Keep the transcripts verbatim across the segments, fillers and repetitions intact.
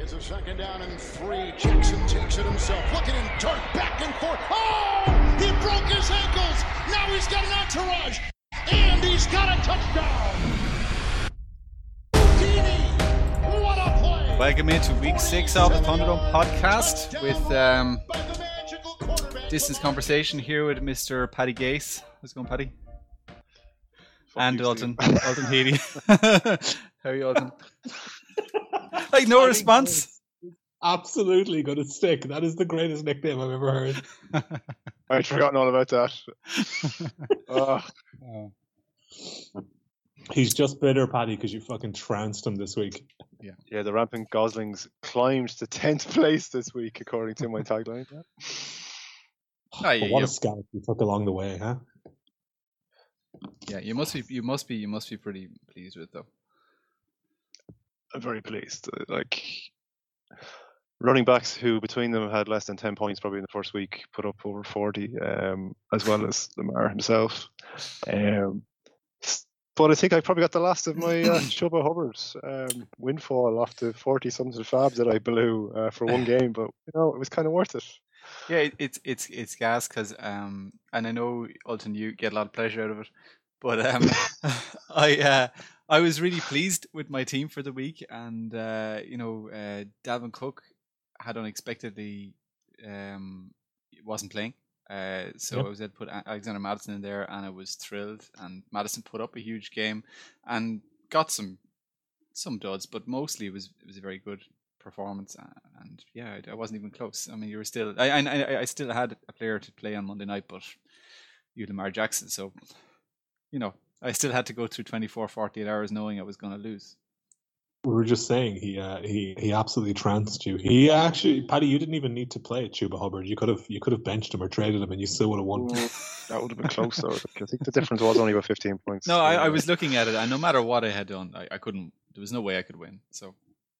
It's a second down and three. Jackson takes it himself. Looking in dirt, back and forth. Oh! He broke his ankles. Now he's got an entourage. And he's got a touchdown. Houdini, what a play. Welcome into week six of the Thunderdome podcast with um, Distance Conversation here with Mister Paddy Gase. How's it going, Paddy? Fuck and you, Alton. Alton Healy. How are you, Alton? Like, no response? Absolutely going to stick. That is the greatest nickname I've ever heard. I'd forgotten all about that. oh. Oh. He's just bitter, Paddy, because you fucking trounced him this week. Yeah, yeah. The Rampant Goslings climbed to tenth place this week, according to my tagline. Yeah. Oh, yeah, But what yeah. a scout you took along the way, huh? Yeah, you must be. You must be. You must be pretty pleased with it, though. I'm very pleased. Like running backs who between them had less than ten points probably in the first week put up over forty, um, as well as Lamar himself. Um, but I think I probably got the last of my uh, Chubba Hubbard's um, windfall off the forty something fabs that I blew uh, for one game. But you know, it was kind of worth it. Yeah, it, it's it's it's gas because um, and I know Alton, you get a lot of pleasure out of it, but um, I uh, I was really pleased with my team for the week, and uh, you know, uh, Dalvin Cook had unexpectedly um wasn't playing, uh, so Yep. I was able to put A- Alexander Madison in there, and I was thrilled. And Madison put up a huge game and got some some duds, but mostly it was it was a very good performance. uh, And yeah, I, I wasn't even close. I mean, you were still. I, I I still had a player to play on Monday night, but you had Lamar Jackson, so you know I still had to go through twenty-four, forty-eight hours knowing I was going to lose. We were just saying he uh, he he absolutely trounced you. He actually, Paddy, you didn't even need to play Chuba Hubbard. You could have you could have benched him or traded him, and you still would have won. That would have been close, though. I think the difference was only about fifteen points. No, I, I was looking at it, and no matter what I had done, I, I couldn't. There was no way I could win. So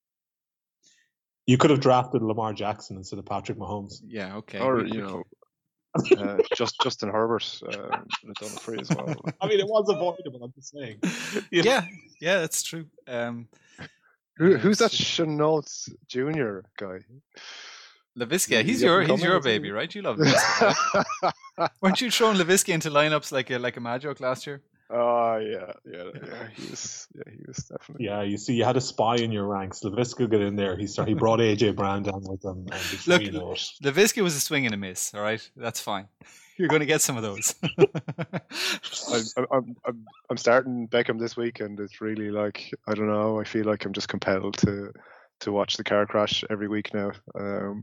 You could have drafted Lamar Jackson instead of Patrick Mahomes. yeah, okay. or We- you know, uh, just Justin Herbert uh, would have done it for you as well. I mean, it was avoidable. I'm just saying. You know, yeah, yeah, that's true. Um, Who, who's that Chenault Junior guy? Laviska, he's You your haven't he's come your in, has he? baby, right? You love Laviska. Right? Weren't you throwing Laviska into lineups like a like a Magic last year? Oh yeah, yeah, yeah. He was, yeah, he was definitely. Yeah, you see, you had a spy in your ranks. LaVisca got in there. He started, he brought A J Brown down with him. And before Look, you know it, Laviska was a swing and a miss. All right, that's fine. You're going to get some of those. I'm, I'm, I'm, I'm starting Beckham this week, and it's really like I don't know. I feel like I'm just compelled to to watch the car crash every week now. Um,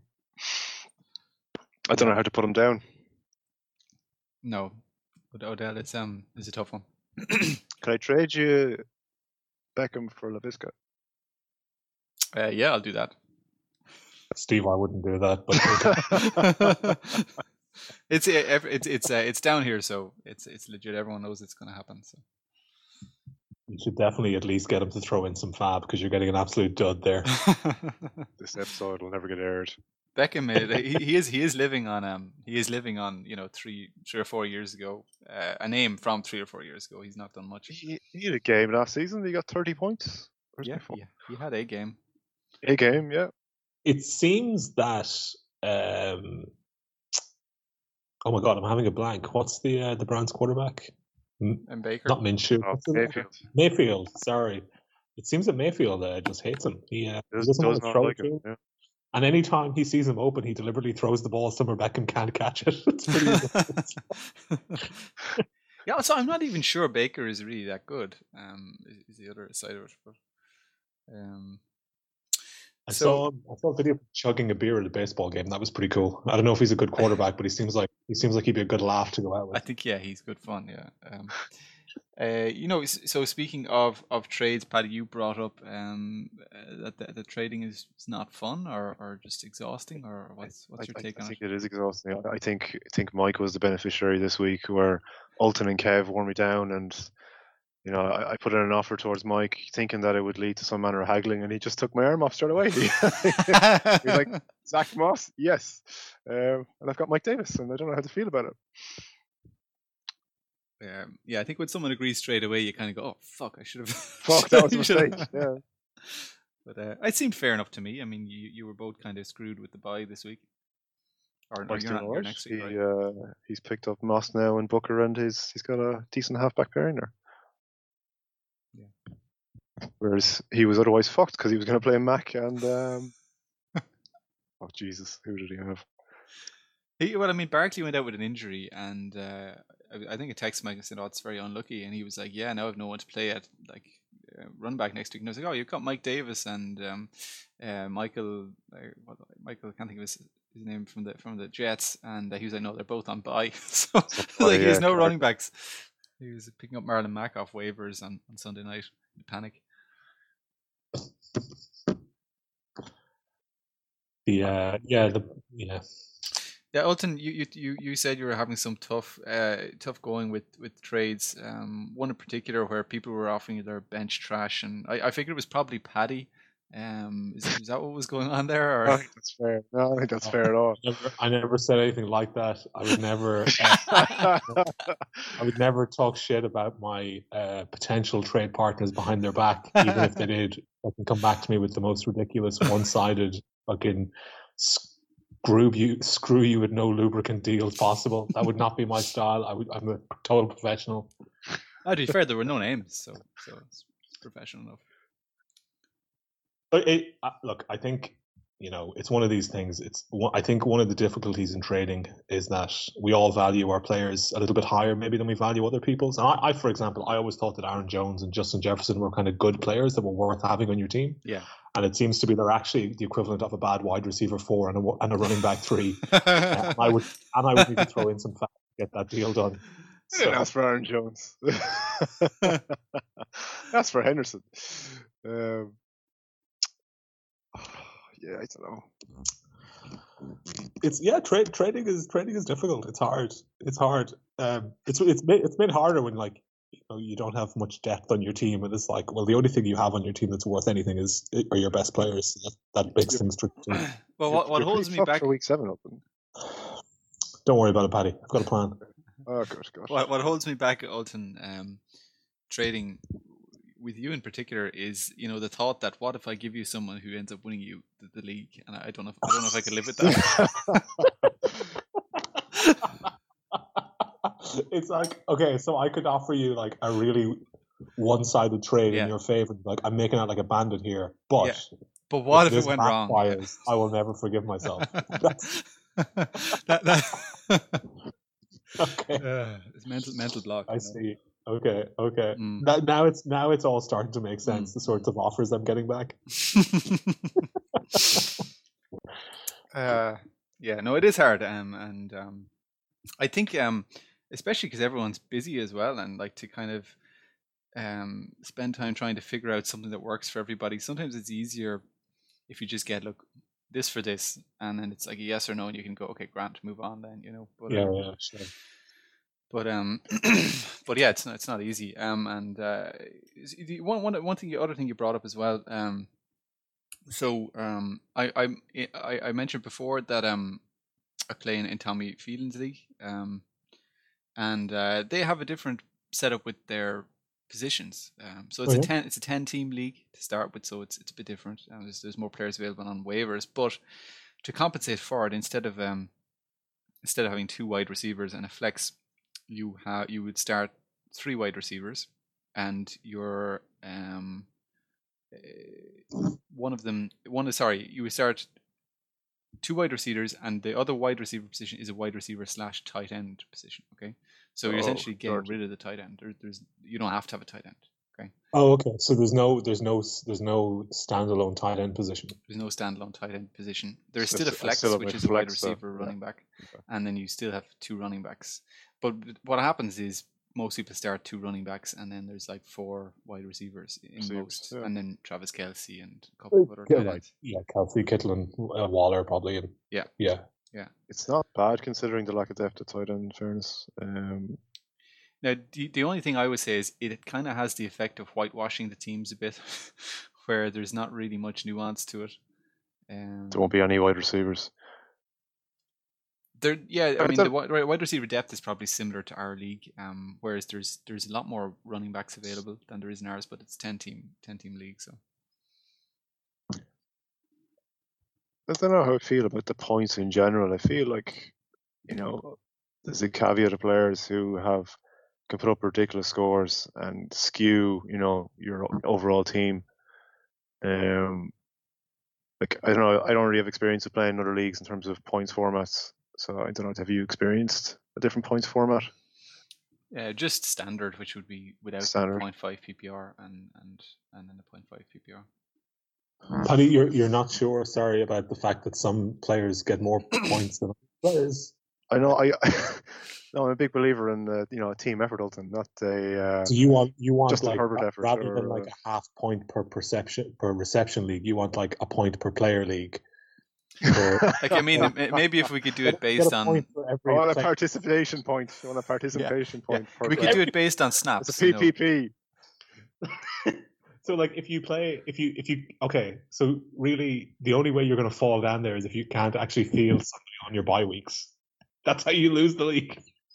I don't know how to put him down. No, but Odell, it's um, it's a tough one. Can I trade you Beckham for LaVisca? Uh, yeah, I'll do that. Steve, I wouldn't do that. But it's uh, it's it's uh, it's down here, so it's it's legit. Everyone knows it's going to happen. So you should definitely at least get him to throw in some fab because you're getting an absolute dud there. This episode will never get aired. Beckham, uh, he, he is he is living on um he is living on you know three three or four years ago, uh, a name from three or four years ago. He's not done much. He, he had a game last season. He got thirty points. Where's Yeah, my phone? yeah, he had a game. A game, yeah. It seems that. Um, oh my God, I'm having a blank. What's the uh, the Browns quarterback? M- And Baker. Not Minshew. Oh, What's the- Mayfield. Mayfield. Sorry. It seems that Mayfield uh, just hates him. He, uh, he Does, doesn't does want to not throw like to him. him. Yeah. And anytime he sees him open, he deliberately throws the ball somewhere Beckham can't catch it. It's pretty. Yeah, so I'm not even sure Baker is really that good. Um, is, is the other side of it, but um, I So- saw I saw a video of him chugging a beer at a baseball game. That was pretty cool. I don't know if he's a good quarterback, but he seems like he seems like he'd be a good laugh to go out I with. think yeah, he's good fun. Yeah. Um, uh, you know, s- so speaking of, of trades, Paddy, you brought up um, uh, that the, the trading is, is not fun or, or just exhausting, or what's what's your I, take I on think it? it is exhausting. I I think I think Mike was the beneficiary this week, where Alton and Kev wore me down, and you know I, I put in an offer towards Mike, thinking that it would lead to some manner of haggling, and he just took my arm off straight away. He's like, Zach Moss, yes, um, and I've got Mike Davis, and I don't know how to feel about it. Um, yeah, I think when someone agrees straight away, you kind of go, "Oh fuck, I should have." Fuck, that was a you should have-" mistake. Yeah, But uh, it seemed fair enough to me. I mean, you, you were both kind of screwed with the bye this week. Or, or Mike's you're doing not all you're right. next week, He right? uh, he's picked up Moss now and Booker, and he's he's got a decent halfback pairing there. Yeah. Whereas he was otherwise fucked because he was going to play Mac and um, oh Jesus, who did he have? He, well, I mean, Barkley went out with an injury, and uh, I, I think a text Mike said, "Oh, it's very unlucky," and he was like, "Yeah, now I've no one to play at like uh, run back next week." And I was like, "Oh, you've got Mike Davis and um, uh, Michael, uh, what, Michael, I can't think of his, his name from the from the Jets," and uh, he was like, "No, they're both on bye." So Oh, like, he has yeah, no correct. running backs. He was picking up Marlon Mack off waivers on, on Sunday night. Panic. The uh, yeah, the yeah. Yeah, Ulton, you, you you you said you were having some tough uh, tough going with, with trades. Um, one in particular where people were offering you their bench trash, and I, I figured it was probably Paddy. Um, is, is that what was going on there? Or? I don't think that's fair. No, I don't think that's fair at all. I never, I never said anything like that. I would never. Uh, I would never talk shit about my uh, potential trade partners behind their back, even if they did. They can come back to me with the most ridiculous, one-sided, fucking screw you, screw you with no lubricant deals possible. That would not be my style. I would. I'm a total professional. Oh, to be fair, there were no names, so so it's professional enough. But it, uh, look, I think, you know, it's one of these things. It's one, I think one of the difficulties in trading is that we all value our players a little bit higher maybe than we value other people's. And I, I, for example, I always thought that Aaron Jones and Justin Jefferson were kind of good players that were worth having on your team. Yeah. And it seems to be they're actually the equivalent of a bad wide receiver four and a, and a running back three. and I would and I would need to throw in some fat to get that deal done. So. Yeah, that's for Aaron Jones. That's for Henderson. Um, yeah, I don't know. It's yeah, trade trading is trading is difficult. It's hard. It's hard. Um, it's it's made, it's made harder when like you know you don't have much depth on your team, and it's like, well, the only thing you have on your team that's worth anything is are your best players. That, that makes things tricky. Well, what, what holds me back for week seven open? Don't worry about it, Paddy. I've got a plan. Oh, good, good. What what holds me back, Ulton, um, trading with you in particular is, you know, the thought that what if I give you someone who ends up winning you the, the league, and I don't know if I don't know if I could live with that. It's like, okay, so I could offer you like a really one-sided trade yeah. in your favor. Like, I'm making out like a bandit here, but yeah. but what if, if it went backfires, wrong? I will never forgive myself. that, that okay, uh, it's mental mental block. I you know? see. Okay, okay. Mm. Now, now it's now it's all starting to make sense. Mm. The sorts of offers I'm getting back. uh, yeah, no, it is hard, um, and um, I think, um, especially because everyone's busy as well, and like to kind of um spend time trying to figure out something that works for everybody. Sometimes it's easier if you just get look this for this, and then it's like a yes or no, and you can go, okay, Grant, move on then, you know. But, yeah, um, yeah, sure. But um, but yeah, it's not it's not easy. Um, and uh, one one one thing, the other thing you brought up as well. Um, so um, I I I, I mentioned before that um, I play in, in Tommy Phelan's league. Um, and uh, they have a different setup with their positions. Um, so it's Oh, yeah? a ten it's a ten team league to start with. So it's it's a bit different. Um, there's there's more players available on waivers, but to compensate for it, instead of um, instead of having two wide receivers and a flex, you have you would start three wide receivers, and your um uh, one of them one is sorry you would start two wide receivers, and the other wide receiver position is a wide receiver slash tight end position. Okay, so you're Oh, essentially getting dirty. rid of the tight end. There, there's you don't have to have a tight end. Okay, Oh, okay. So there's no there's no there's no standalone tight end position. there's no standalone tight end position. There's So still a I flex, still have which my is a wide flex, so, receiver, yeah. running back, Okay. and then you still have two running backs. But what happens is most people start two running backs, and then there's like four wide receivers in Receivers, most, yeah. and then Travis Kelce and a couple of other Yeah, tight like ends. yeah, Kelsey, Kittle, and uh, Waller probably. And, Yeah. yeah. It's not bad considering the lack of depth at tight end, in fairness. Um, Now, the, the only thing I would say is it kind of has the effect of whitewashing the teams a bit, where there's not really much nuance to it. Um, there won't be any wide receivers. there, yeah, I But mean, it's a- the wi- wide receiver depth is probably similar to our league, um, whereas there's there's a lot more running backs available than there is in ours, but it's ten team ten team league, so I don't know how I feel about the points in general. I feel like, you know, there's a caveat of players who have can put up ridiculous scores and skew, you know, your overall team. Um, like I don't know, I don't really have experience of playing other leagues in terms of points formats. So I don't know. Have you experienced a different points format? Yeah, just standard, which would be without Standard. the point five P P R and and and then the point five P P R. Paddy, you're you're not sure, sorry, about the fact that some players get more points than other players. I know. I no, I'm a big believer in the you know team effort, Ulton, not a. Uh, So you want you want Justin like Herbert ra- effort rather or, than like uh, a half point per perception per reception league, you want like a point per player league. For, Like, I mean, m- maybe if we could do it get based a on, point for I every want a player. participation point. I want a participation yeah, point. per we could player. do it based on It's snaps. a you know. P P P. So like if you play if you if you okay, so really the only way you're going to fall down there is if you can't actually field somebody on your bye weeks. That's how you lose the league.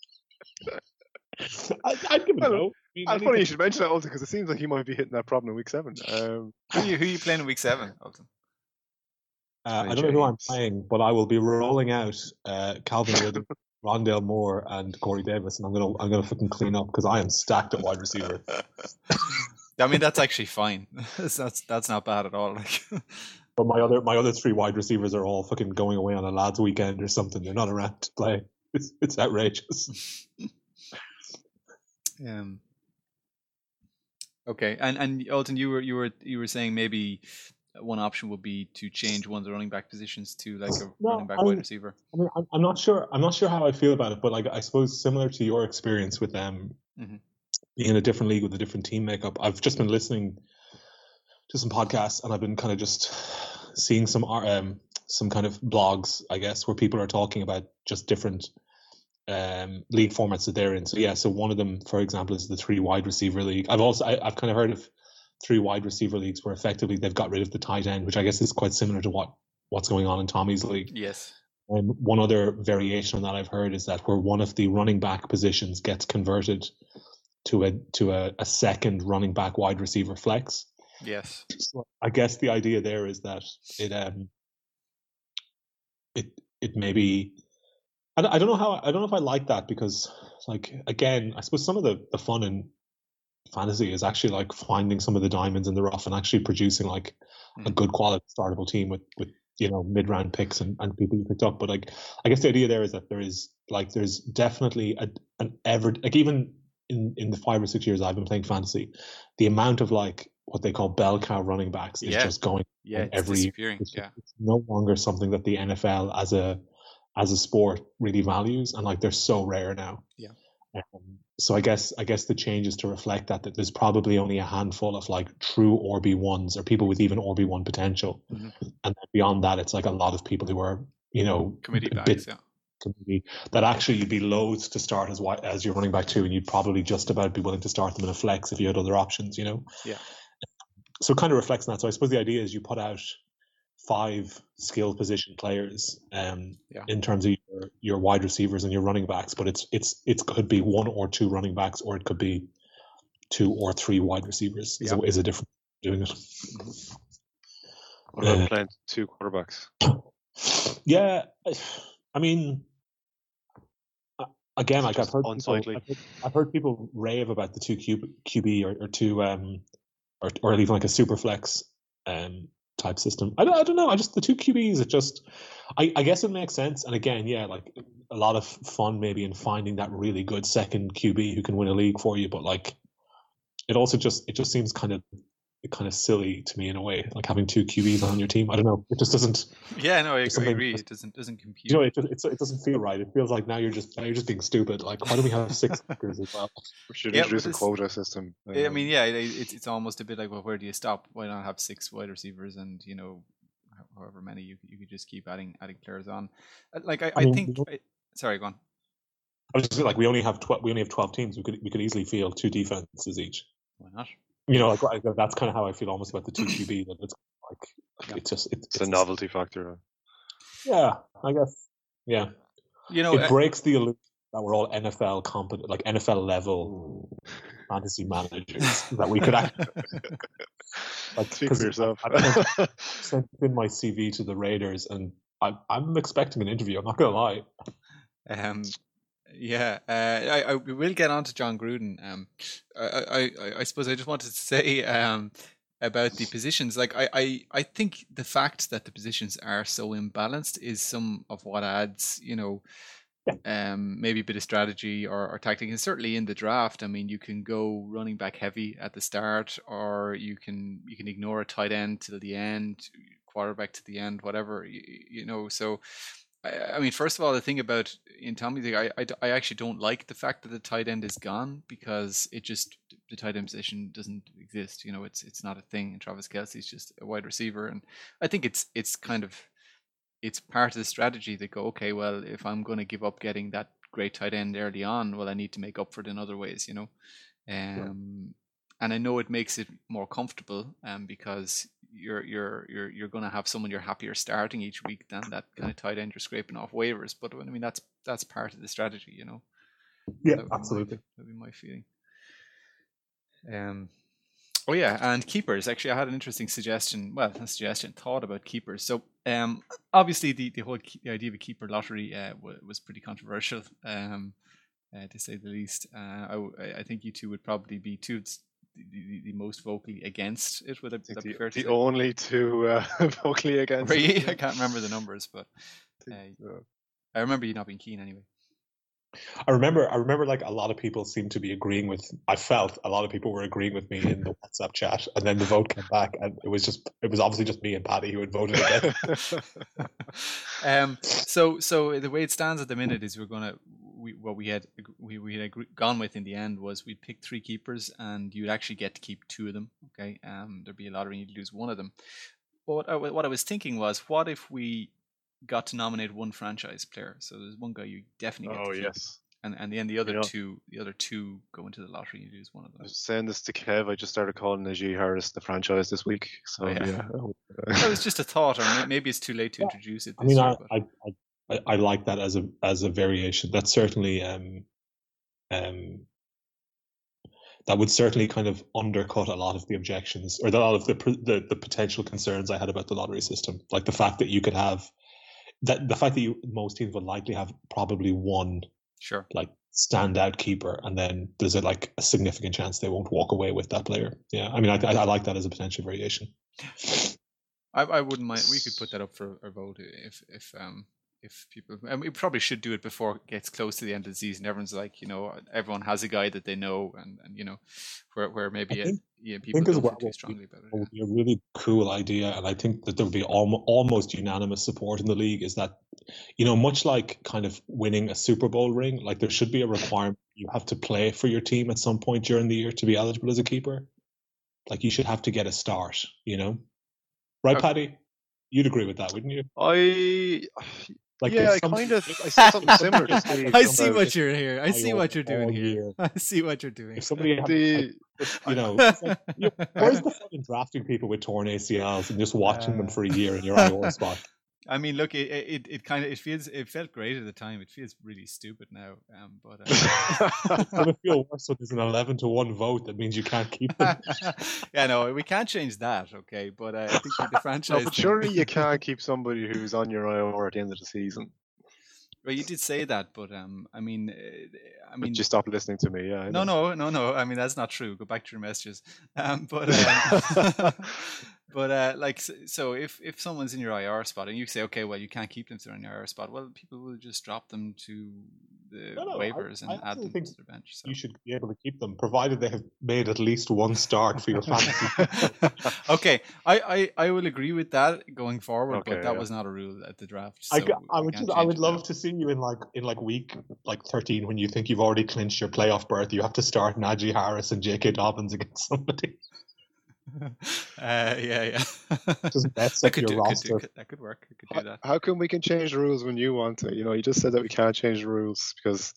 I, I'd give it a Well, go. I mean, It's funny anything- you should mention that, Ulton, because it seems like you might be hitting that problem in week seven. Um, Who are you, who are you playing in week seven, Alton? Uh, Play I don't know who I'm James. playing, but I will be rolling out uh, Calvin Ridley, Rondale Moore, and Corey Davis, and I'm gonna I'm gonna fucking clean up because I am stacked at wide receiver. I mean, that's actually fine. that's that's that's not bad at all. Like, But my other my other three wide receivers are all fucking going away on a lads' weekend or something. They're not around to play. It's it's outrageous. um. Okay, and and Alton, you were you were you were saying maybe one option would be to change one of the running back positions to like a No, running back I wide mean- receiver. I mean, I'm, I'm not sure. I'm not sure how I feel about it, but like I suppose similar to your experience with them Mhm. being in a different league with a different team makeup. I've just been listening to some podcasts, and I've been kind of just seeing some ar- um some kind of blogs, I guess, where people are talking about just different um league formats that they're in. So yeah, so one of them, for example, is the three wide receiver league. I've also I, I've kind of heard of three wide receiver leagues where effectively they've got rid of the tight end, which I guess is quite similar to what what's going on in Tommy's league. Yes. And one other variation on that I've heard is that where one of the running back positions gets converted to a to a, a second running back wide receiver flex. Yes. So I guess the idea there is that it um it it maybe I don't, I don't know how I don't know if I like that because like again I suppose some of the, the fun in fantasy is actually like finding some of the diamonds in the rough and actually producing like a Mhm. good quality startable team with with you know mid round picks and, and people you picked up. But like I guess the idea there is that there is like there's definitely a, an ever like even in in the five or six years I've been playing fantasy, the amount of like what they call bell cow running backs is Yeah. just going Yeah, it's every year. disappearing. It's, Yeah. it's no longer something that the N F L as a as a sport really values, and like they're so rare now. Yeah. Um, so I guess I guess the change is to reflect that that there's probably only a handful of like true R B ones or people with even R B one potential, Mhm. and then beyond that, it's like a lot of people who are you know Committee a bit bags. Yeah. committee that actually you'd be loath to start as wi- as your running back too, and you'd probably just about be willing to start them in a flex if you had other options. You know. Yeah. So it kind of reflects on that. So I suppose the idea is you put out five skill position players um, Yeah. in terms of your, your wide receivers and your running backs, but it's it's it could be one or two running backs, or it could be two or three wide receivers. Is, Yeah. a, is a different way of doing it. what about Uh, playing two quarterbacks? Yeah, I- I mean, uh, again, like I've Just heard, people, unsightly. I've heard I've heard people rave about the two Q, QB or, or two um or or even like a super flex um type system. I don't, I don't know. I just the two Q Bs. It just I, I guess it makes sense. And again, yeah, like a lot of fun maybe in finding that really good second Q B who can win a league for you. But like it also just it just seems kind of kind of silly to me in a way, like having two Q Bs on your team. I don't know. It just doesn't. Yeah. No, I, I Something agree. just- It doesn't doesn't compute. You know, it just it's, it doesn't feel right. It feels like now you're just now you're just being stupid. Like why do we have six kickers as well? We should Yeah, introduce but a this- quota system. I mean, Um, yeah, it, it's it's almost a bit like, well, where do you stop? Why not have six wide receivers and you know, ho- however many you you could just keep adding adding players on. Uh, Like I, I I mean, think. we I, sorry, go on. I was just like we only have twelve. We only have twelve teams. We could we could easily field two defenses each. Why not? You know, like like, that's kind of how I feel almost about the two Q B. That it's like Yeah. it's just it's, it's a novelty factor. Yeah, I guess. Yeah, You know, it uh, breaks the illusion that we're all N F L competent, like N F L level fantasy managers that we could actually. Like, Speak for yourself. I, I sent in my C V to the Raiders, and I, I'm expecting an interview. I'm not gonna lie. Um, yeah, uh, I, I we will get on to John Gruden. Um, I, I, I suppose I just wanted to say um about the positions. Like I, I, I think the fact that the positions are so imbalanced is some of what adds, you know, um, maybe a bit of strategy or, or tactic. And certainly in the draft, I mean, you can go running back heavy at the start, or you can you can ignore a tight end till the end, quarterback to the end, whatever, you, you know. So, I, I mean, first of all, the thing about in Tommy's league, I, I, I actually don't like the fact that the tight end is gone, because it just the tight end position doesn't exist. You know, it's it's not a thing. And Travis Kelce's just a wide receiver, and I think it's it's kind of it's part of the strategy that go, okay, well, if I'm going to give up getting that great tight end early on, well, I need to make up for it in other ways, you know. Um, yeah. And I know it makes it more comfortable, um, because you're you're you're you're going to have someone you're happier starting each week than that kind of tight end you're scraping off waivers. But I mean, that's that's part of the strategy, you know. Yeah, that absolutely. My, that would be my feeling. Um. Oh yeah, and keepers. Actually, I had an interesting suggestion. Well, a suggestion, thought about keepers. So, um, obviously, the, the whole the idea of a keeper lottery uh, w- was pretty controversial, um, uh, to say the least. Uh, I, I think you two would probably be two the, the, the most vocally against it. Would that, that the, be fair to the say? only two uh, vocally against. Really? It. I can't remember the numbers, but uh, so. I remember you not being keen anyway. I remember, I remember, like a lot of people seemed to be agreeing with. I felt a lot of people were agreeing with me in the WhatsApp chat, and then the vote came back, and it was just, it was obviously just me and Paddy who had voted against. um. So, so the way it stands at the minute is we're gonna, we what we had we we had agree, gone with in the end was we'd pick three keepers, and you'd actually get to keep two of them. Okay. Um. There'd be a lottery, and you'd lose one of them. But what I, what I was thinking was, what if we got to nominate one franchise player? So there's one guy you definitely get oh to keep, yes, and and then the other you know, two the other two go into the lottery. You lose one of them. I was saying this to Kev. I just started calling Najee Harris the franchise this week. So oh, yeah, yeah. It was just a thought, or maybe it's too late to introduce it. This I mean, year, I, I, I I like that as a as a variation. That's certainly um um. That would certainly kind of undercut a lot of the objections, or a lot of the, the the potential concerns I had about the lottery system. Like the fact that you could have that the fact that you most teams would likely have probably one sure like standout keeper, and then there's a like a significant chance they won't walk away with that player. Yeah, I mean, I I like that as a potential variation. I I wouldn't mind. We could put that up for a vote if if um. If people, and we probably should do it before it gets close to the end of the season. Everyone's like, you know, everyone has a guy that they know, and, and you know, where where maybe think, a, yeah, people don't well, feel too strongly about it. It would be a really cool idea, and I think that there would be almost, almost unanimous support in the league. Is that, you know, much like kind of winning a Super Bowl ring, like there should be a requirement you have to play for your team at some point during the year to be eligible as a keeper. Like you should have to get a start, you know, right, okay. Paddy? You'd agree with that, wouldn't you? I. Like yeah, I kind of I said something similar. To Steve I see what you're here. I see what you're doing here. I see what you're doing. If somebody, had, the, like, you know, like, you, where's the fun in drafting people with torn A C Ls and just watching uh, them for a year in your I O R spot? I mean, look, it, it it kind of it feels it felt great at the time. It feels really stupid now. Um, but uh, it's gonna feel worse when there's an eleven to one vote. That means you can't keep them. Yeah, no, we can't change that. Okay, but uh, I think the franchise. No, but surely you can't keep somebody who's on your I O R at the end of the season. Well, you did say that, but um, I mean, I mean, but you stopped listening to me. Yeah. I no, no, no, no. I mean, that's not true. Go back to your messages. Um, but. Um, But uh, like so, if, if someone's in your I R spot and you say, okay, well, you can't keep them in your I R spot, well, people will just drop them to the no, no, waivers I, and I add them to their bench. So. You should be able to keep them, provided they have made at least one start for your fantasy. Okay, I, I, I will agree with that going forward, okay, but that yeah. was not a rule at the draft. So I, I would just, I would love now. to see you in like in like week like thirteen when you think you've already clinched your playoff berth. You have to start Najee Harris and J K Dobbins against somebody. Uh, yeah, yeah. Just bets that, could your do, roster. Could do, that could work. It could do that. How come we can change the rules when you want to? You know, you just said that we can't change the rules because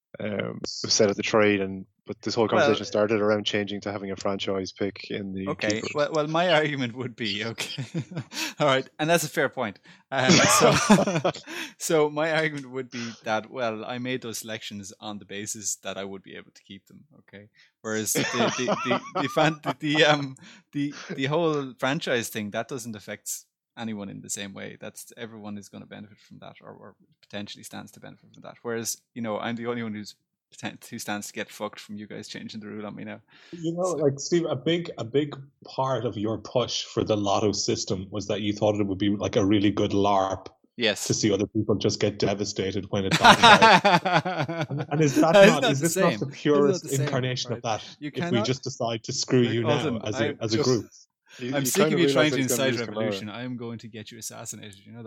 um, was set at the trade, and but this whole conversation Well- started around changing to having a franchise pick in the Okay. keepers. Well, well, my argument would be okay. All right, and that's a fair point. Um, so, so my argument would be that well, I made those selections on the basis that I would be able to keep them. Okay. Whereas the the the, the, fan, the, the um the the whole franchise thing that doesn't affect anyone in the same way. That's everyone is going to benefit from that, or, or potentially stands to benefit from that. Whereas you know, I'm the only one who's who stands to get fucked from you guys changing the rule on me now. You know, So- like Steve, a big a big part of your push for the lotto system was that you thought it would be like a really good LARP to Yes. see other people just get devastated when it bottoms out. And, and is that It's not, not is the this same. not It's the not purest the same, incarnation of right. that? You If we cannot- just decide to screw you now Alton, as I- a as a just- group. You- I'm you sick kind of you realise trying that to he's gonna incite lose tomorrow. revolution. I am going to get you assassinated. You know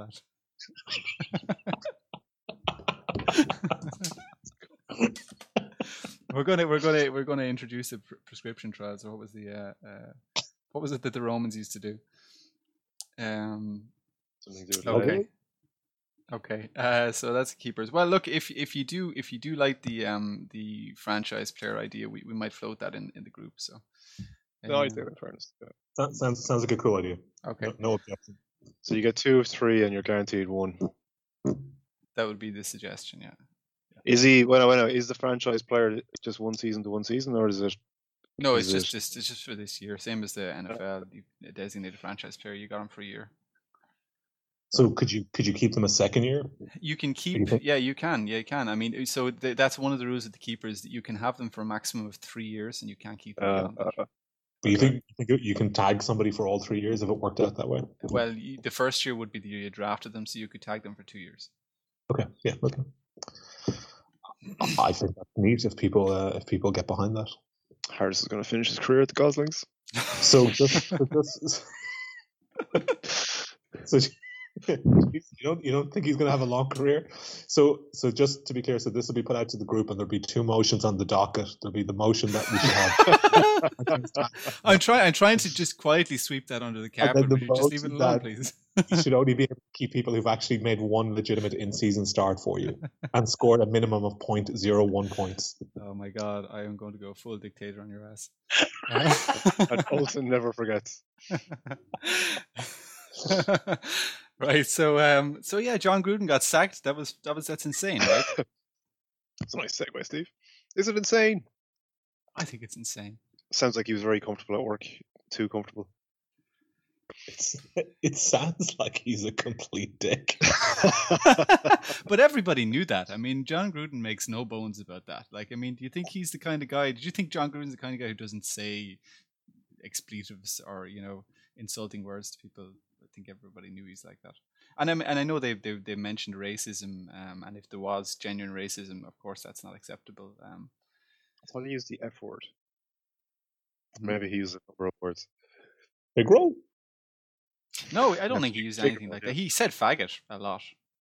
that. we're gonna we're gonna we're gonna introduce a pr- prescription trials. Or what was the uh, uh, what was it that the Romans used to do? Um. Something to do with Okay. that. Okay. Uh, so that's keepers. Well, look, if if you do if you do like the um the franchise player idea, we, we might float that in, in the group. So. No, I um, do, in fairness. Yeah. That sounds sounds like a cool idea. Okay. No, no objection. So you get two of three, and you're guaranteed one. That would be the suggestion. Yeah. Is he? Well, no, no, is the franchise player just one season to one season, or is it? No, it's Is just, it- just it's just for this year. Same as the N F L. You a designated franchise player. You got him for a year. So could you could you keep them a second year? You can keep. you think- Yeah, you can. Yeah, you can. I mean, so th- that's one of the rules of the keepers that you can have them for a maximum of three years, and you can't keep them Uh, beyond that. uh, Do you Okay. think, you think you can tag somebody for all three years if it worked out that way? Well, you, the first year would be the year you drafted them, so you could tag them for two years. Okay, yeah, okay. I think that's neat if people uh, if people get behind that. Harris is going to finish his career at the Goslings. So just, so just so you don't you don't think he's going to have a long career? So so just to be clear, so this will be put out to the group, and there'll be two motions on the docket. There'll be the motion that we should have. I'm trying. I'm trying to just quietly sweep that under the then carpet. the Would you just leave it vote alone, that- please? You should only be able to keep people who've actually made one legitimate in-season start for you and scored a minimum of point zero one points. Oh my god, I am going to go full dictator on your ass. And Olsen never forgets. Right. So um. So yeah, John Gruden got sacked. That was that was that's insane, right? That's a nice segue, Steve. Is it insane? I think it's insane. Sounds like he was very comfortable at work. Too comfortable. It's, it sounds like he's a complete dick. But everybody knew that. I mean, John Gruden makes no bones about that. Like, I mean, do you think he's the kind of guy? Did you think John Gruden's the kind of guy who doesn't say expletives or you know insulting words to people? I think everybody knew he's like that. And I and I know they they they mentioned racism. Um, and if there was genuine racism, of course, that's not acceptable. Um, I thought he used the F word. Maybe he used a number of words. Big role. no, I don't That's think he used big anything one, like yeah. that. He said faggot a lot.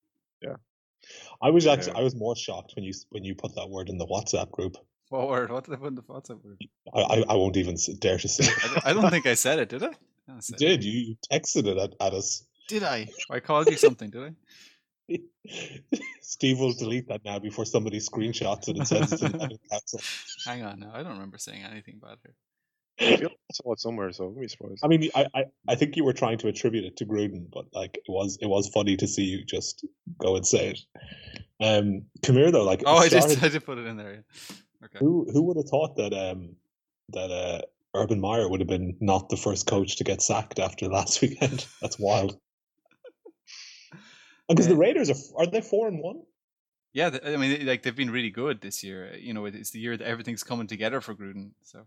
I was actually Yeah. I was more shocked when you when you put that word in the WhatsApp group. What word? What did I put in the WhatsApp word? I I, I won't even s- dare to say. I don't- I don't think I said it. Did I? I You said it. did you, you texted it at, at us? Did I? I called you something, did I? Steve will delete that now before somebody screenshots it and sends it to the head of council. Hang on now. I don't remember saying anything bad here. I feel like I saw it somewhere, so I wouldn't be surprised. I mean, I, I, I think you were trying to attribute it to Gruden, but like it was it was funny to see you just go and say it. Um, come here though, like Oh, I started- did. I did put it in there. Yeah. Okay. Who who would have thought that um that uh Urban Meyer would have been not the first coach to get sacked after last weekend? That's wild. Because the Uh, Raiders are are they four and one? Yeah, th- I mean, like they've been really good this year. You know, it- it's the year that everything's coming together for Gruden. So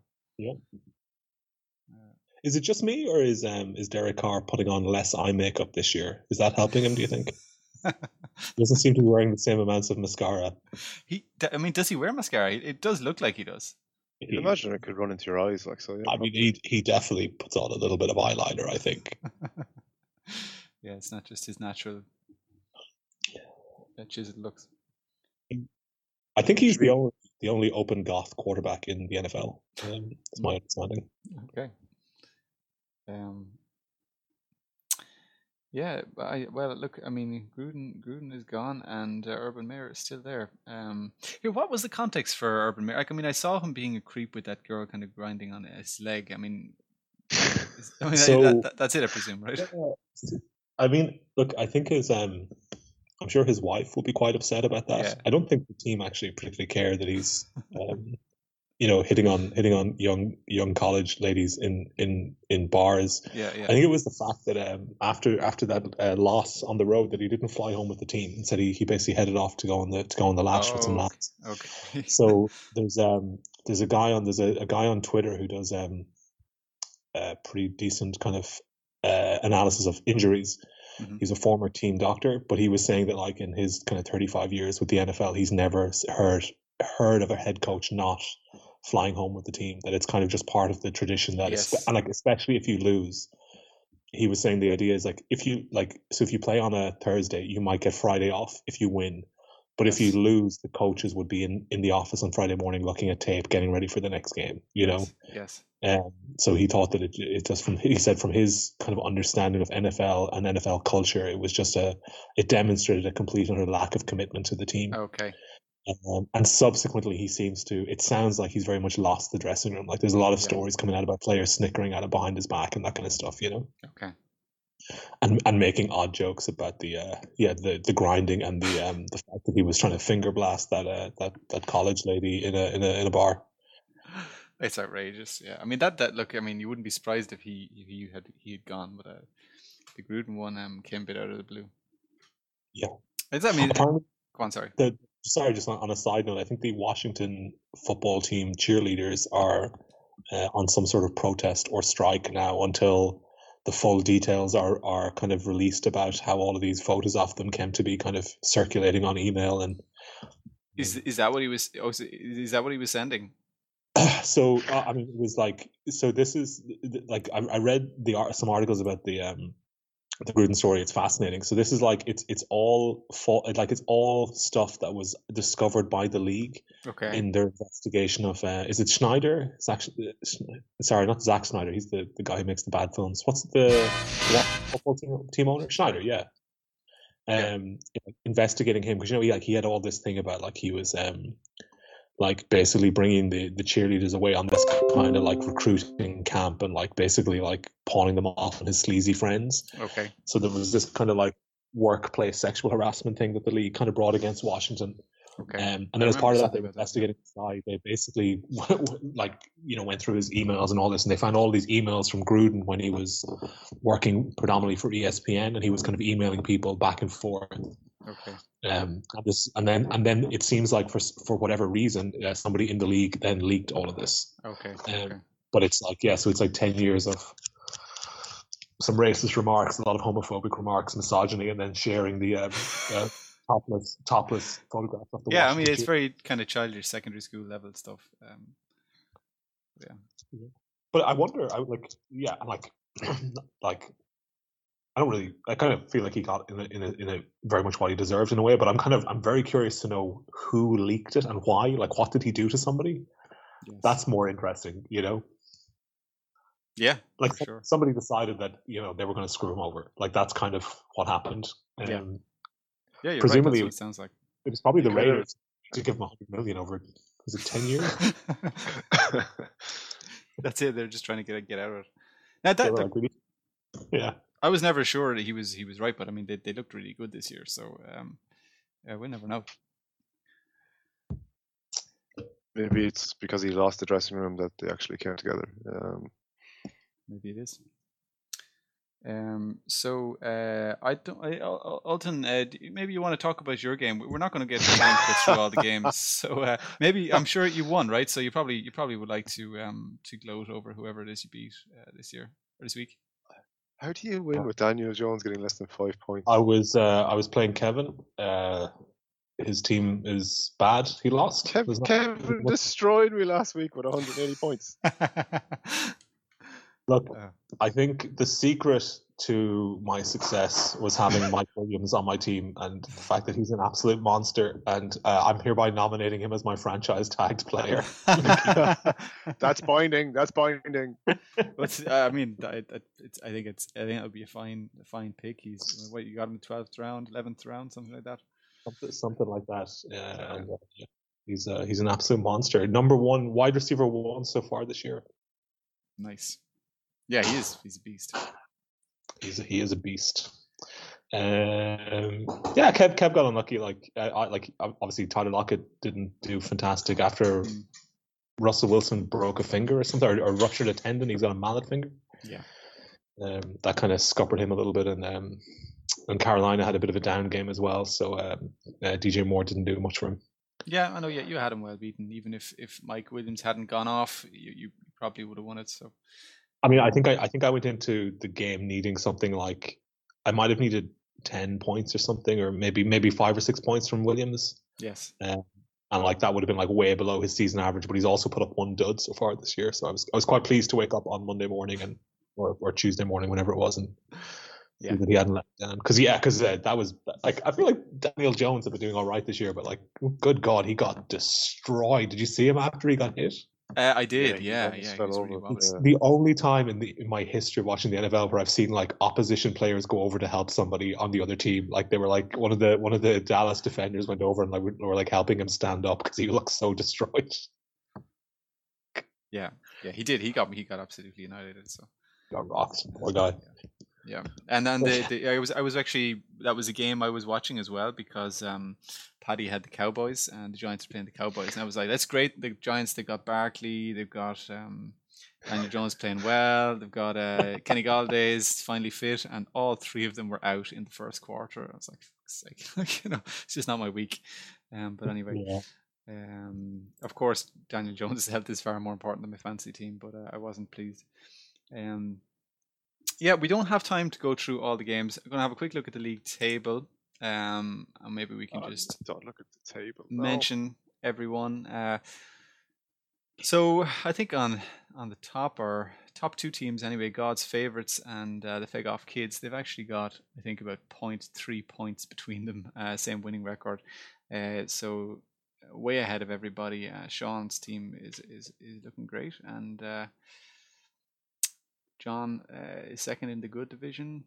Is it just me or is um is Derek Carr putting on less eye makeup this year? Is that helping him? Do you think? He doesn't seem to be wearing the same amounts of mascara. he, d- I mean, does he wear mascara? It, it does look like he does. You He- can imagine it could run into your eyes, like so. Yeah, I mean, he he definitely puts on a little bit of eyeliner. I think. Yeah, it's not just his natural uh, chiseled looks. I think he's the only the only open goth quarterback in the N F L. Um, that's my understanding. Okay. Um. Yeah, I well look. I mean, Gruden Gruden is gone, and uh, Urban Meyer is still there. Um, here, what was the context for Urban Meyer? Like, I mean, I saw him being a creep with that girl, kind of grinding on his leg. I mean, is, I mean So that, that, that's it, I presume, right? yeah, I mean, look, I think his um, I'm sure his wife will be quite upset about that. Yeah. I don't think the team actually particularly care that he's, um, you know, hitting on hitting on young young college ladies in in in bars. Yeah, yeah. I think it was the fact that um, after after that uh, loss on the road that he didn't fly home with the team. Instead, he, he basically headed off to go on the to go on the lash with some Oh, lads. okay. So there's um there's a guy on there's a, a guy on Twitter who does um a pretty decent kind of uh, analysis of injuries. Mhm. He's a former team doctor, but he was saying that like in his kind of thirty-five years with the N F L, he's never s- heard heard of a head coach not flying home with the team. That it's kind of just part of the tradition that it's, Yes. and like especially if you lose. He was saying the idea is like if you like so if you play on a Thursday, you might get Friday off if you win. But if you Yes. lose, the coaches would be in, in the office on Friday morning looking at tape, getting ready for the next game, you know? Yes. Um, so he thought that it, it just from he said from his kind of understanding of N F L and N F L culture, it was just a it demonstrated a complete and utter lack of commitment to the team. Okay. Um, and subsequently, he seems to. It sounds like he's very much lost the dressing room. Like there's a lot of Yeah. stories coming out about players snickering at him behind his back and that kind of stuff, you know, Okay. and and making odd jokes about the uh yeah the the grinding and the um the fact that he was trying to finger blast that uh that that college lady in a in a in a bar. It's outrageous. Yeah. I mean that that look. I mean, you wouldn't be surprised if he if he had he had gone, but uh, the Gruden one um came a bit out of the blue. Yeah. It's, I mean, Apparently, go on. Sorry. the sorry, just on, on a side note, I think the Washington football team cheerleaders are uh, on some sort of protest or strike now until the full details are are kind of released about how all of these photos of them came to be kind of circulating on email and. Is is that what he was? Oh, is, is that what he was sending? So uh, I mean, it was like so. This is like I, I read the art, some articles about the um the Gruden story. It's fascinating. So this is like it's it's all for, like it's all stuff that was discovered by the league Okay. in their investigation of uh, is it Schneider? Zack, sorry, not Zack Snyder. He's the, the guy who makes the bad films. What's the what football team, team owner? Schneider, yeah. Um, Yeah. investigating him because you know he like he had all this thing about like he was um like basically bringing the the cheerleaders away on this kind of like recruiting camp and like basically like pawning them off on his sleazy friends. Okay. So there was this kind of like workplace sexual harassment thing that the league kind of brought against Washington. Okay. Um, and I then as part of remember that, they something were about that, yeah. investigating this guy. They basically like you know went through his emails and all this, and they found all these emails from Gruden when he was working predominantly for E S P N, and he was kind of emailing people back and forth. Okay. Um, and this, and then, and then it seems like for for whatever reason, uh, somebody in the league then leaked all of this. Okay. Um, Okay. But it's like, yeah, so it's like ten years of some racist remarks, a lot of homophobic remarks, misogyny, and then sharing the um, uh, topless topless photograph of the. Yeah, I mean, Washington it's team. very kind of childish secondary school level stuff. Um, yeah. But I wonder, I would like, yeah, like, like. I don't really. I kind of feel like he got in a, in a in a very much what he deserved in a way. But I'm kind of I'm very curious to know who leaked it and why. Like, what did he do to somebody? Yes. That's more interesting, you know. Yeah. Like for some- sure. somebody decided that you know they were going to screw him over. Like that's kind of what happened. Um, Yeah. Yeah, you're presumably- right. That's what it sounds like. It was probably the He could've- Raiders to give him a hundred million over. Was it ten years? That's it. They're just trying to get get out of it. Now They that, were that like, really? Yeah. I was never sure that he was he was right, but I mean they, they looked really good this year, so um, yeah, we never know. Maybe it's because he lost the dressing room that they actually came together. Um, Maybe it is. Um. So, uh, I don't. I, Al- Al- Alton, uh, d- maybe you want to talk about your game. We're not going to get time to go through all the games. So, uh, maybe I'm sure you won, right? So you probably you probably would like to um to gloat over whoever it is you beat uh, this year or this week. how do you win with Daniel Jones getting less than five points? I was uh, I was playing Kevin. Uh, his team is bad. He lost. Kev- There's not- Kevin destroyed me last week with one hundred eighty points. Look, Uh. I think the secret to my success was having Mike Williams on my team, and the fact that he's an absolute monster. And uh, I'm hereby nominating him as my franchise tagged player. That's binding. That's binding. But I mean, I, it's, I think it's. I think it would be a fine, a fine pick. He's what you got him in the twelfth round, eleventh round, something like that. Something, something like that. Uh, and, uh, yeah. He's uh, he's an absolute monster. Number one wide receiver one so far this year. Nice. Yeah, he is. He's a beast. He's a, he is a beast. Um, yeah, Kev Kev got unlucky. Like uh, I, like obviously Tyler Lockett didn't do fantastic after mm. Russell Wilson broke a finger or something, or, or ruptured a tendon. He's got a mallet finger. Yeah. Um, that kind of scuppered him a little bit, and um, and Carolina had a bit of a down game as well. So um, uh, D J Moore didn't do much for him. Yeah, I know. Yeah, you had him well beaten. Even if, if Mike Williams hadn't gone off, you, you probably would have won it. So, I mean, I think I, I think I went into the game needing something like I might have needed ten points or something, or maybe maybe five or six points from Williams. Yes, um, and like that would have been like way below his season average. But he's also put up one dud so far this year, so I was I was quite pleased to wake up on Monday morning and or, or Tuesday morning, whenever it was, and yeah, that he hadn't let down. Because yeah, because uh, that was like I feel like Daniel Jones have been doing all right this year, but like good God, he got destroyed. Did you see him after he got hit? Uh, I did, yeah, yeah. yeah. yeah really it's the only time in the in my history of watching the N F L where I've seen like opposition players go over to help somebody on the other team. Like they were like one of the one of the Dallas defenders went over and like were like helping him stand up because he looked so destroyed. Yeah, yeah, he did. He got he got absolutely annihilated. So got rocked, poor guy. Yeah. Yeah, and then the, the I was I was actually that was a game I was watching as well because um, Paddy had the Cowboys and the Giants were playing the Cowboys, and I was like, that's great. The Giants, they got Barkley, they've got um, Daniel Jones playing well, they've got uh, Kenny Galladay's finally fit, and all three of them were out in the first quarter. I was like, fuck's sake, you know, it's just not my week. Um, but anyway. Yeah. Um, of course, Daniel Jones' health is far more important than my fantasy team, but uh, I wasn't pleased. Um. Yeah, we don't have time to go through all the games. I'm going to have a quick look at the league table, um, and maybe we can oh, just don't look at the table. mention no. everyone. Uh, so I think on on the top are top two teams anyway. God's favorites and uh, the Feg Off Kids. They've actually got I think about zero point three points between them. Uh, same winning record. Uh, so way ahead of everybody. Uh, Sean's team is is is looking great and. Uh, John uh, is second in the good division.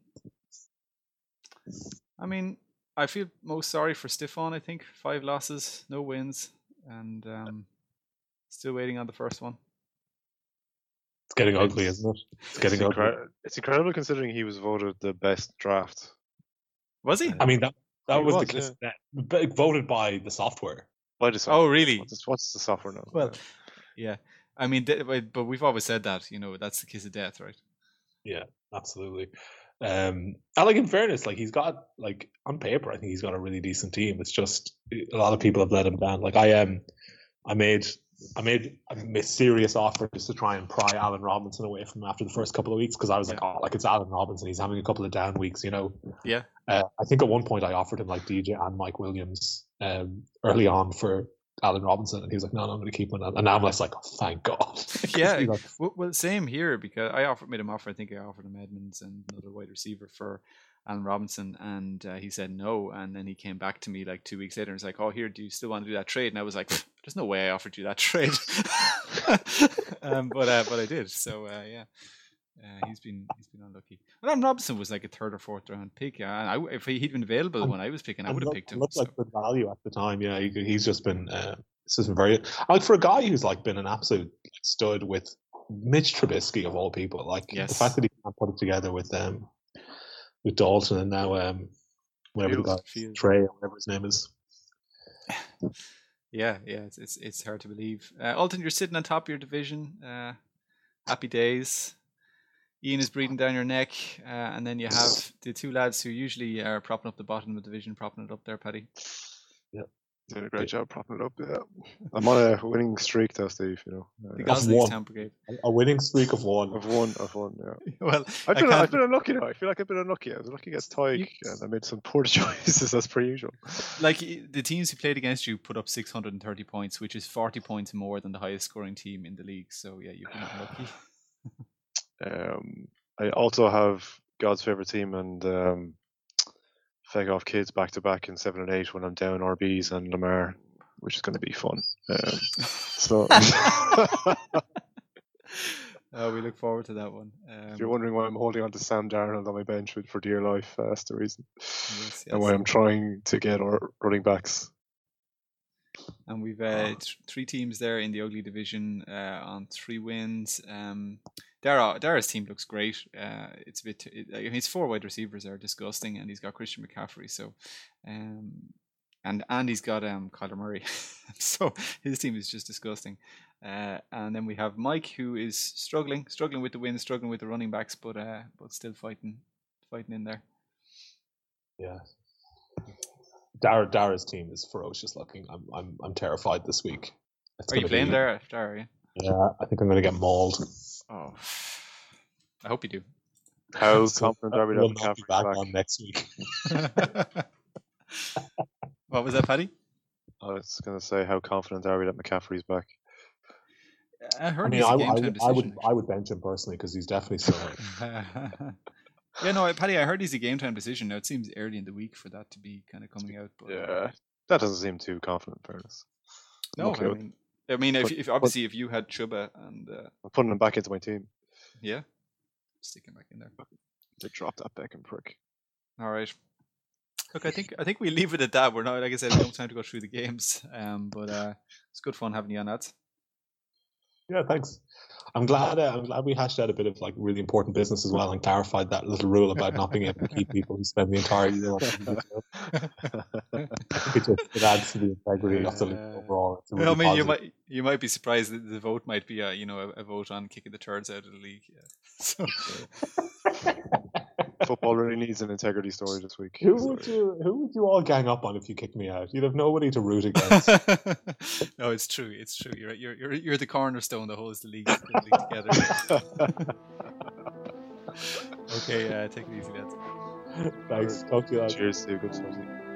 I mean, I feel most sorry for Stefan. I think five losses, no wins, and um, still waiting on the first one. It's getting it's, ugly, isn't it? It's getting it's ugly. Incre- it's incredible considering he was voted the best draft. Was he? I mean, that that was, was the yeah. that, voted by the software. By the software. Oh, really? What's, what's the software now? Well, yeah. I mean, but we've always said that, you know, that's the kiss of death, right? Yeah, absolutely. Um, and like in fairness, like he's got like on paper, I think he's got a really decent team. It's just a lot of people have let him down. Like I am, um, I made, I made a serious offer just to try and pry Allen Robinson away from him after the first couple of weeks because I was yeah. like, oh, like it's Allen Robinson, he's having a couple of down weeks, you know. Yeah. Uh, I think at one point I offered him like D J and Mike Williams um, early on for Allen Robinson, and he was like, no, no, I'm going to keep him. And now I'm just like, oh, thank God. Yeah, like, well, same here because I offered made him offer. I think I offered him Edmonds and another wide receiver for Allen Robinson, and uh, he said no. And then he came back to me like two weeks later and was like, oh, here, do you still want to do that trade? And I was like, there's no way I offered you that trade. um, but uh, but I did. So uh, yeah. Uh, he's been he's been unlucky. Well, Allen Robinson was like a third or fourth round pick. Yeah, and I, if he'd been available and, when I was picking, I would have picked him. Looked so. like good value at the time. Yeah, he, he's just been. Uh, this has been very like for a guy who's like been an absolute stud with Mitch Trubisky of all people. Like yes. the fact that he can't put it together with um with Dalton and now um whatever the guy Trey or whatever his name is. Yeah, yeah, it's it's, it's hard to believe. Uh, Alton, you're sitting on top of your division. Uh, happy days. Ian is breathing down your neck, uh, and then you have the two lads who usually are propping up the bottom of the division, propping it up there, Paddy. Yeah, did a great job propping it up. Yeah, I'm on a winning streak, though, Steve. You know, the Gosling's Town Brigade. A winning streak of one, of one, of one. Yeah. Well, I've been, I've been unlucky now. I feel like I've been unlucky. I was lucky against Tyke, you... and I made some poor choices as per usual. Like the teams who played against you put up six hundred thirty points, which is forty points more than the highest scoring team in the league. So yeah, you've been unlucky. um. I also have God's favourite team and um, feg off kids back to back in seven and eight when I'm down R Bs and Lamar, which is going to be fun. Um, so oh, we look forward to that one. Um, if you're wondering why I'm holding on to Sam Darnold on my bench with, for dear life, uh, that's the reason. yes, And why yes. I'm trying to get our running backs. And we've uh, th- three teams there in the ugly division uh, on three wins. Um, Dara, Dara's team looks great. Uh, it's a bit. It, I mean, his four wide receivers are disgusting, and he's got Christian McCaffrey. So, um, and and he's got um Kyler Murray. So his team is just disgusting. Uh, and then we have Mike, who is struggling, struggling with the wins, struggling with the running backs, but uh, but still fighting, fighting in there. Yeah. Dara, Dara's team is ferocious looking. I'm I'm I'm terrified this week. It's Are you gonna playing be- Dara? Dara, are you? Yeah, I think I'm going to get mauled. Oh, I hope you do. How So, confident I are we will that not be McCaffrey's back back? on next week. What was that, Paddy? I was going to say, how confident are we that McCaffrey's back? I heard I mean, he's I, a game I, time would- I would decision. I would bench him personally because he's definitely still hurt. Yeah, no, Paddy, I heard he's a game time decision. Now it seems early in the week for that to be kind of coming out. But Yeah, that doesn't seem too confident, in fairness. no, Okay, I mean, I mean, if, but- if obviously if you had Chuba and uh, I'm putting him back into my team. yeah, stick him back in there. They dropped that Beckham prick. All right. Look, I think I think we leave it at that. We're not, like I said, we don't have time to go through the games. Um, but uh, it's good fun having you on that. Yeah, thanks. I'm glad. Uh, I'm glad we hashed out a bit of like really important business as well and clarified that little rule about not being able to keep people who spend the entire year on the show. It just it adds to the integrity of the league Uh, overall. It's a really I mean, you positive- might you might be surprised that the vote might be a you know a, a vote on kicking the turds out of the league. Yeah. So Football really needs an integrity story this week. Who So, would you who would you all gang up on if you kicked me out? You'd have nobody to root against. no, it's true. It's true. You're you're you're, you're the cornerstone that holds the league, the league together. Okay, uh, take it easy, lads. Thanks. Talk to you later. Cheers to you. Good stuff.